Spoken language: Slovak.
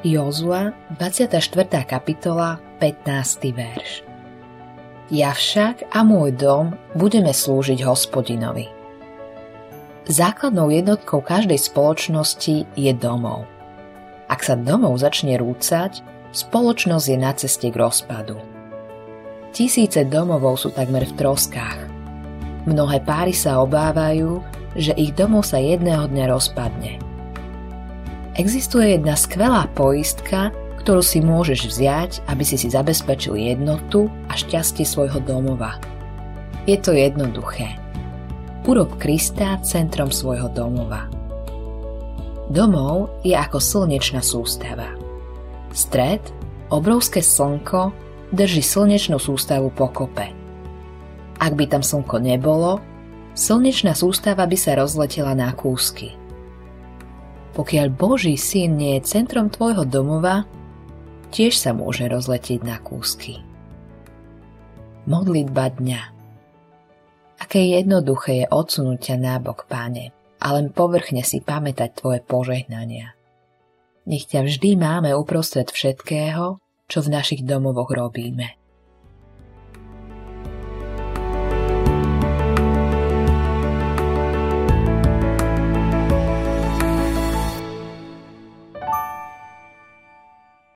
Jozua, 24. kapitola, 15. verš. Ja však a môj dom budeme slúžiť Hospodinovi. Základnou jednotkou každej spoločnosti je domov. Ak sa domov začne rúcať, spoločnosť je na ceste k rozpadu. Tisíce domovov sú takmer v troskách. Mnohé páry sa obávajú, že ich domov sa jedného dňa rozpadne. Existuje jedna skvelá poistka, ktorú si môžeš vziať, aby si zabezpečil jednotu a šťastie svojho domova. Je to jednoduché. Urob Krista centrom svojho domova. Domov je ako slnečná sústava. Stred, obrovské slnko, drží slnečnú sústavu pokope. Ak by tam slnko nebolo, slnečná sústava by sa rozletela na kúsky. Pokiaľ Boží syn nie je centrom tvojho domova, tiež sa môže rozletieť na kúsky. Modlitba dňa. Aké jednoduché je odsunúť ťa nábok, Pane, a len povrchne si pamätať tvoje požehnania. Nech ťa vždy máme uprostred všetkého, čo v našich domovoch robíme.